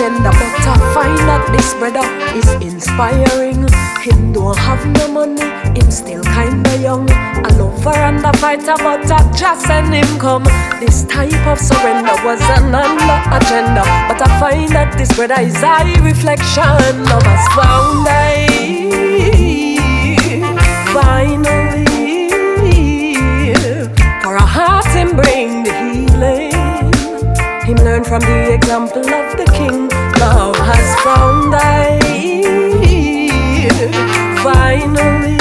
agenda, but I find that this brother is inspiring. Him don't have no money, him still kinda young. A lover and a fighter, but I just send him come. This type of surrender was an under agenda, but I find that this brother is high reflection. Love has found I finally, for a heart him bring the healing. Him learn from the example of the king. Love has found I finally,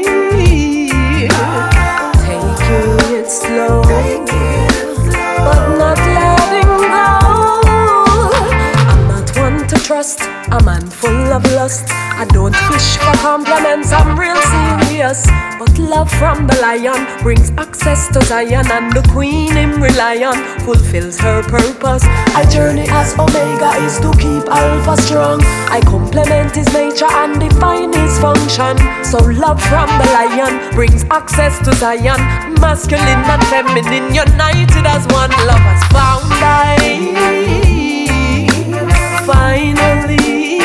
taking it slow, but not letting go. I'm not one to trust, a man full of lust. I don't fish for compliments, I'm real serious. But love from the lion brings access to Zion, and the queen him rely on fulfills her purpose. I journey as Omega is to keep Alpha strong. I complement his nature and define his function. So love from the lion brings access to Zion. Masculine and feminine united as one. Love has found I finally,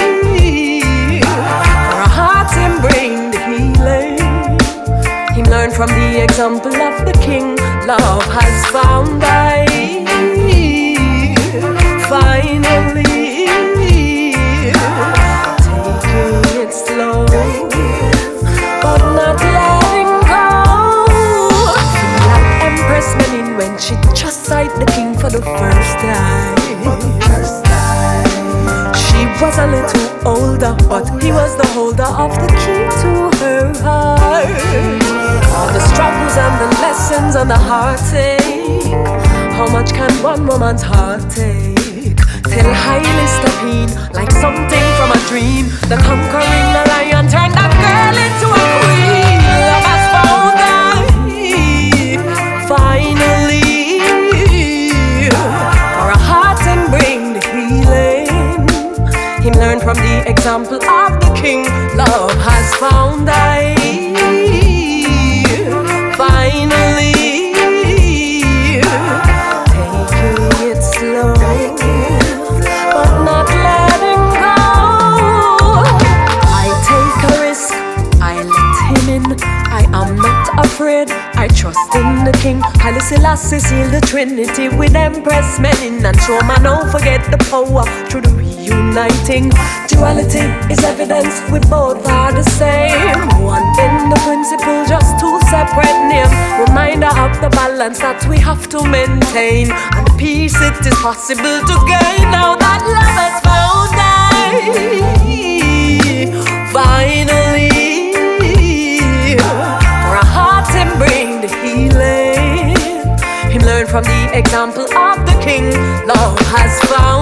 for a heart him bring the healing. Him learn from the example of the king. Love has found I finally, taking it slow, but not letting go. Feel like Empress Menen when she just sight the king for the first time. She was a little older, but he was the holder of the key to her heart. All the struggles and the lessons and the heartache, how much can one woman's heart take? Till highly stepping like something from a dream. The conquering lion turned that girl into a queen. Love has found I finally, for a heart and bring the healing. Him learn from the example of the king. Love has found I finally, taking it slow, but not letting go. I take a risk, I let him in. I am not afraid, I trust in the king. Haile Selassie seal the Trinity with Empress Menen, and show man don't forget the power through the reuniting. Duality is evidence, we both are the same. One in the principle, just two separate names. Reminder of the balance that we have to maintain, and the peace it is possible to gain. Now that love has found I finally, for a heart him bring the healing. Him learn from the example of the king. Love has found